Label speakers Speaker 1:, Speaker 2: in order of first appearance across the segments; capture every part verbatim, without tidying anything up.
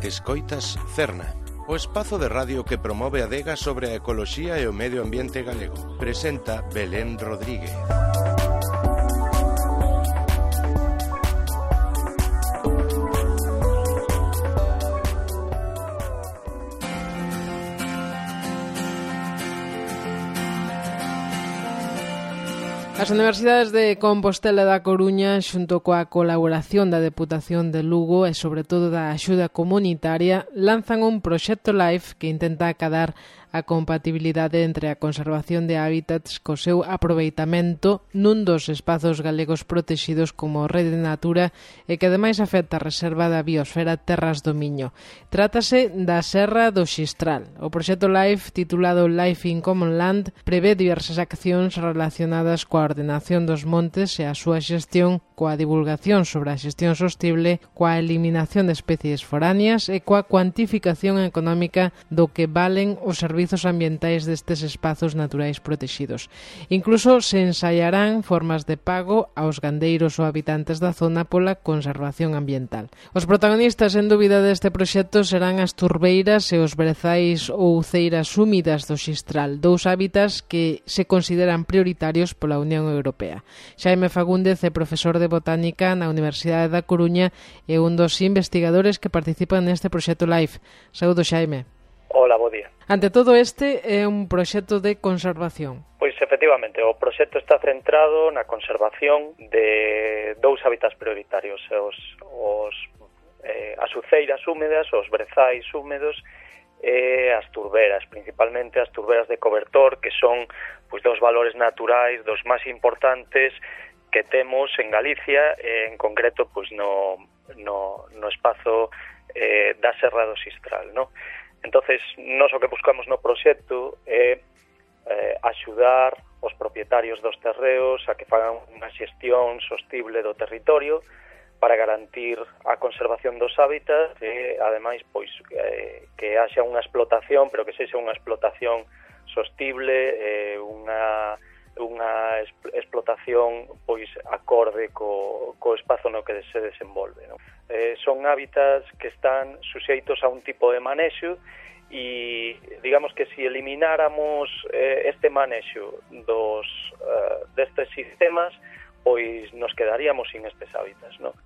Speaker 1: Escoitas Cerna, o espazo de radio que promove a adega sobre a ecoloxía e o medio ambiente galego. Presenta Belén Rodríguez.
Speaker 2: As universidades de Compostela e da Coruña, xunto coa colaboración da Deputación de Lugo e sobre todo da axuda comunitaria, lanzan un proxecto LIFE que intenta acadar a compatibilidade entre a conservación de hábitats co seu aproveitamento nun dos espazos galegos protexidos como Rede Natura e que ademais afecta a Reserva da Biosfera Terras do Miño. Trátase da Serra do Xistral. O proxecto LIFE, titulado Life in Common Land, prevé diversas accións relacionadas coa ordenación dos montes e a súa xestión, coa divulgación sobre a xestión sostible, coa eliminación de especies foráneas e coa cuantificación económica do que valen os servizos ambientais destes espazos naturais protexidos. Incluso se ensaiarán formas de pago aos gandeiros ou habitantes da zona pola conservación ambiental. Os protagonistas, en dúbida, deste proxecto serán as turbeiras e os brezais ou ceiras húmidas do Xistral, dous hábitats que se consideran prioritarios pola Unión Europea. Xaime Fagúndez é profesor de botánica na Universidade da Coruña e un dos investigadores que participan neste proxecto LIFE. Saúdo, Xaime.
Speaker 3: Hola, bo día.
Speaker 2: Ante todo, este é un proxecto de conservación.
Speaker 3: Pois, efectivamente, o proxecto está centrado na conservación de dous hábitats prioritarios, os, os eh, as uceiras húmedas, os brezais húmedos e as turberas, principalmente as turberas de cobertor, que son pois dos valores naturais, dos máis importantes que temos en Galicia, e en concreto pois no, no, no espazo eh, da Serra do Xistral, no? Entonces, nós o que buscamos no proxecto é eh, axudar os propietarios dos terreos a que fagan unha xestión sostible do territorio para garantir a conservación dos hábitats e, ademais, pois, eh, que haxa unha explotación, pero que sexa unha explotación sostible, eh, unha, unha explotación pois acorde co, co espazo no que se desenvolve, non? Eh, son hábitats que están suxeitos a un tipo de manexo e digamos que se elimináramos eh, este manexo dos, eh, destes sistemas, pois nos quedaríamos sin estes hábitats, non?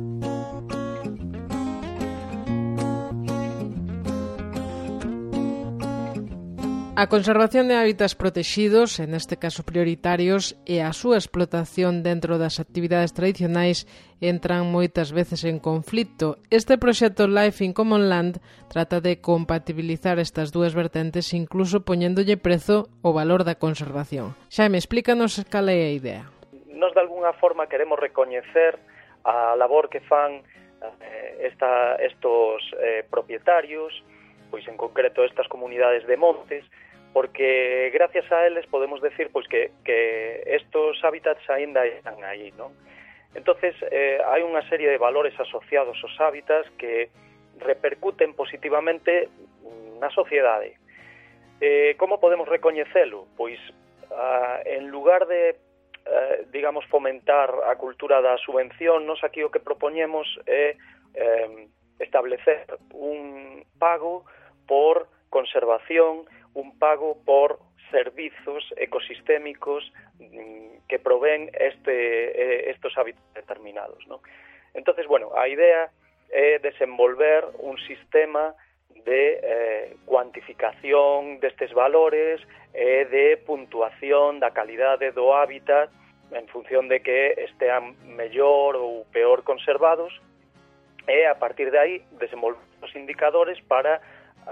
Speaker 2: A conservación de hábitats protexidos, en este caso prioritarios, e a súa explotación dentro das actividades tradicionais entran moitas veces en conflito. Este proxecto Life in Common Land trata de compatibilizar estas dúas vertentes, incluso poñéndolle prezo ao valor da conservación. Xaime, explícanos cal é a idea.
Speaker 3: Nos, de alguna forma, queremos recoñecer a labor que fan eh, esta, estos eh, propietarios, pois en concreto estas comunidades de montes, porque gracias a eles podemos decir pois que, que estos hábitats aínda están aí, non? Entonces, eh, hai unha serie de valores asociados aos hábitats que repercuten positivamente na sociedade. Eh, como podemos recoñecelo? Pois, ah, en lugar de, eh, digamos, fomentar a cultura da subvención, nos aquí o que propoñemos é eh, establecer un pago por conservación, un pago por servizos ecosistémicos que provén este, estos hábitats determinados, ¿no? Entonces, bueno, a idea é desenvolver un sistema de eh, cuantificación destes valores e de puntuación da calidade do hábitat en función de que estean mellor ou peor conservados, e a partir de aí desenvolver os indicadores para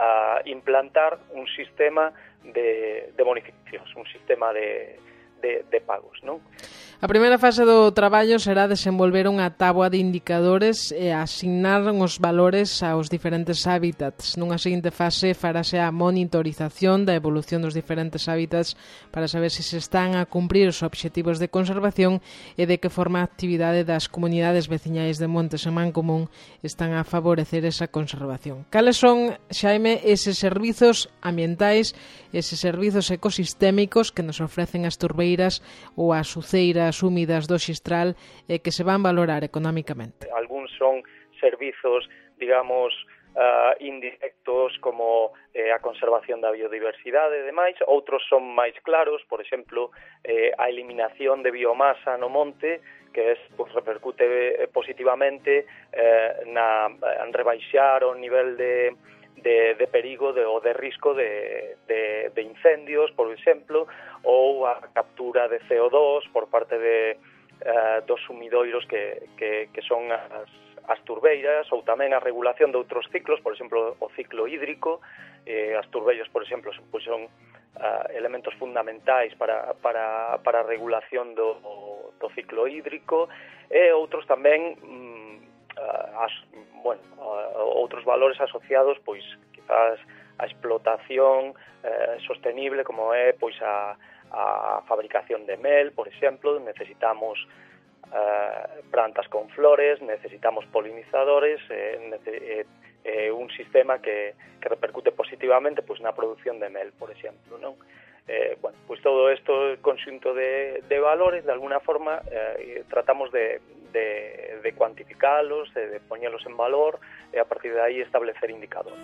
Speaker 3: a implantar un sistema de, de bonificacións, un sistema de, de, de pagos, non?
Speaker 2: A primeira fase do traballo será desenvolver unha táboa de indicadores e asignar os valores aos diferentes hábitats. Nunha seguinte fase farase a monitorización da evolución dos diferentes hábitats para saber se se están a cumprir os obxectivos de conservación e de que forma a actividade das comunidades veciñais de Montes e Mancomún están a favorecer esa conservación. Cales son, Xaime, eses servizos ambientais, eses servizos ecosistémicos que nos ofrecen as turbeiras ou as uceiras húmidas do Xistral e que se van valorar económicamente?
Speaker 3: Algúns son servizos, digamos, uh, indirectos como eh, a conservación da biodiversidade e demais, outros son máis claros, por exemplo, eh, a eliminación de biomasa no monte, que es, pues, repercute positivamente eh, na, en rebaixar o nivel de, de, de perigo de, ou de risco de, de, de incendios, por exemplo, ou a captura de C O dos por parte de, eh, dos sumidoiros que, que, que son as as turbeiras, ou tamén a regulación de outros ciclos, por exemplo, o ciclo hídrico. Eh, as turbeiras, por exemplo, pues, son uh, elementos fundamentais para, para, para a regulación do, do ciclo hídrico, e outros tamén, um, uh, as, bueno, uh, outros valores asociados, pois, quizás a explotación uh, sostenible, como é, pois, a, a fabricación de mel, por exemplo. Necesitamos Uh, plantas con flores, necesitamos polinizadores, eh, nece, eh, eh, un sistema que, que repercute positivamente, pues, na produción de mel, por exemplo, non? Eh, bueno, pues todo isto, conxunto de, de valores, de alguna forma, eh, tratamos de, de, de cuantificalos, de, de poñelos en valor, e a partir de aí establecer indicadores.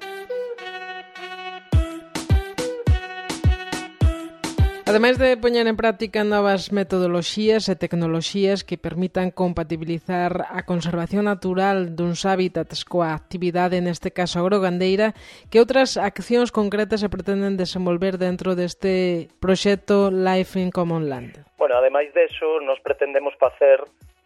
Speaker 2: Ademais de poñer en práctica novas metodoloxías e tecnoloxías que permitan compatibilizar a conservación natural duns hábitats coa actividade, neste caso agrogandeira, que outras accións concretas se pretenden desenvolver dentro deste proxecto Life in Common Land?
Speaker 3: Bueno, ademais deso, nos pretendemos facer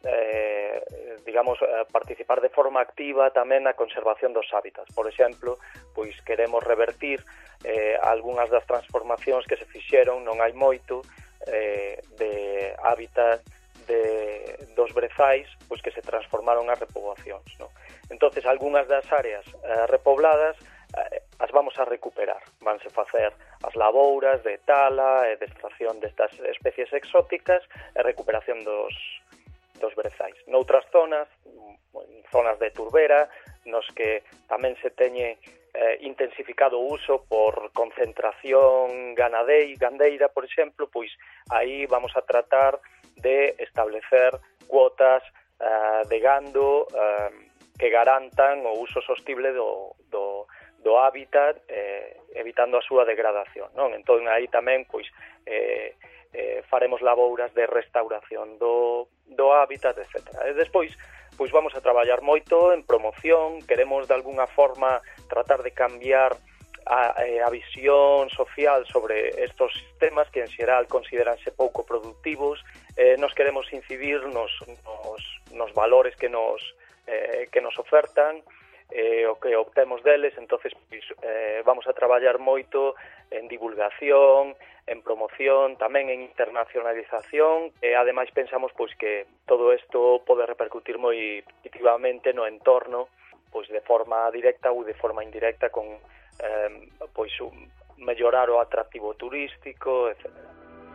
Speaker 3: Eh, digamos, eh, participar de forma activa tamén na conservación dos hábitats. Por exemplo, pois queremos revertir eh, algunhas das transformacións que se fixeron non hai moito eh, de hábitat de, dos brezais, pois que se transformaron as repoboacións, non? Entonces, algunhas das áreas eh, repobladas eh, as vamos a recuperar. Vanse facer as labouras de tala e de extracción destas especies exóticas e recuperación dos dos brezais. Noutras zonas, zonas de turbera, nos que tamén se teñe eh, intensificado o uso por concentración ganadei, gandeira, por exemplo, pois aí vamos a tratar de establecer cuotas eh, de gando eh, que garantan o uso sostible do, do, do hábitat, eh, evitando a súa degradación, non? Entón, aí tamén, pois, eh, eh, faremos labouras de restauración do, do hábitat, etcétera. E despois, pois vamos a traballar moito en promoción, queremos de alguna forma tratar de cambiar a, a visión social sobre estos sistemas que en xeral consideranse pouco productivos. Eh, nos queremos incidir nos, nos, nos valores que nos, eh, que nos ofertan, eh, o que obtemos deles. Entonces, pois, eh, vamos a traballar moito en divulgación, en promoción, tamén en internacionalización, e ademais pensamos, pois, que todo isto pode repercutir moi positivamente no entorno, pois de forma directa ou de forma indirecta, con eh, pois un, mellorar o atractivo turístico, etcétera.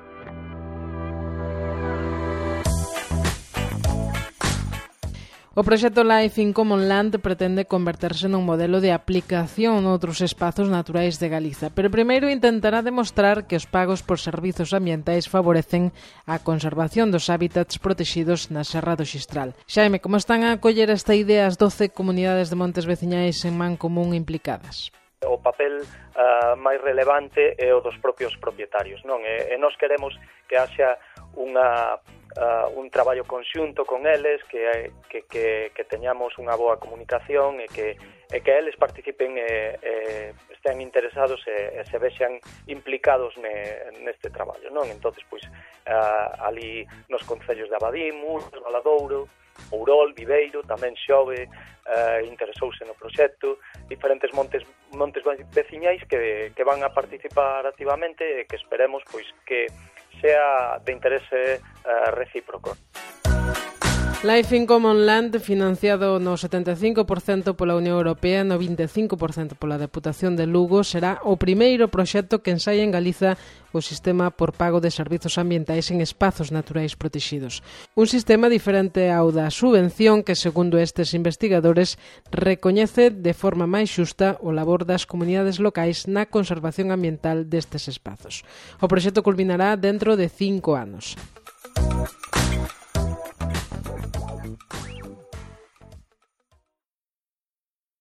Speaker 2: O proxecto Life in Common Land pretende converterse nun modelo de aplicación noutros espazos naturais de Galiza, pero primeiro intentará demostrar que os pagos por servizos ambientais favorecen a conservación dos hábitats protegidos na Serra do Xistral. Xaime, como están a acoller esta idea as doce comunidades de montes veciñais en Mancomún implicadas?
Speaker 3: O papel uh, máis relevante é o dos propios propietarios, non? E, e nós queremos que haxa unha Uh, un traballo conxunto con eles, que, que, que, que teñamos unha boa comunicación e que, e que eles participen e, e estén interesados e, e se vexan implicados ne, neste traballo, non? Entonces, pois, uh, ali nos concellos de Abadín, Muros, Valadouro, Ourol, Viveiro, tamén Xove uh, interesouse no proxecto, diferentes montes montes veciñais que, que van a participar activamente e que esperemos, pois, que sea de interese uh, recíproco.
Speaker 2: Life in Common Land, financiado no setenta e cinco por cento pola Unión Europea e no vinte e cinco por cento pola Deputación de Lugo, será o primeiro proxecto que ensaia en Galiza o sistema por pago de servizos ambientais en espazos naturais protegidos. Un sistema diferente ao da subvención que, segundo estes investigadores, recoñece de forma máis xusta o labor das comunidades locais na conservación ambiental destes espazos. O proxecto culminará dentro de cinco anos.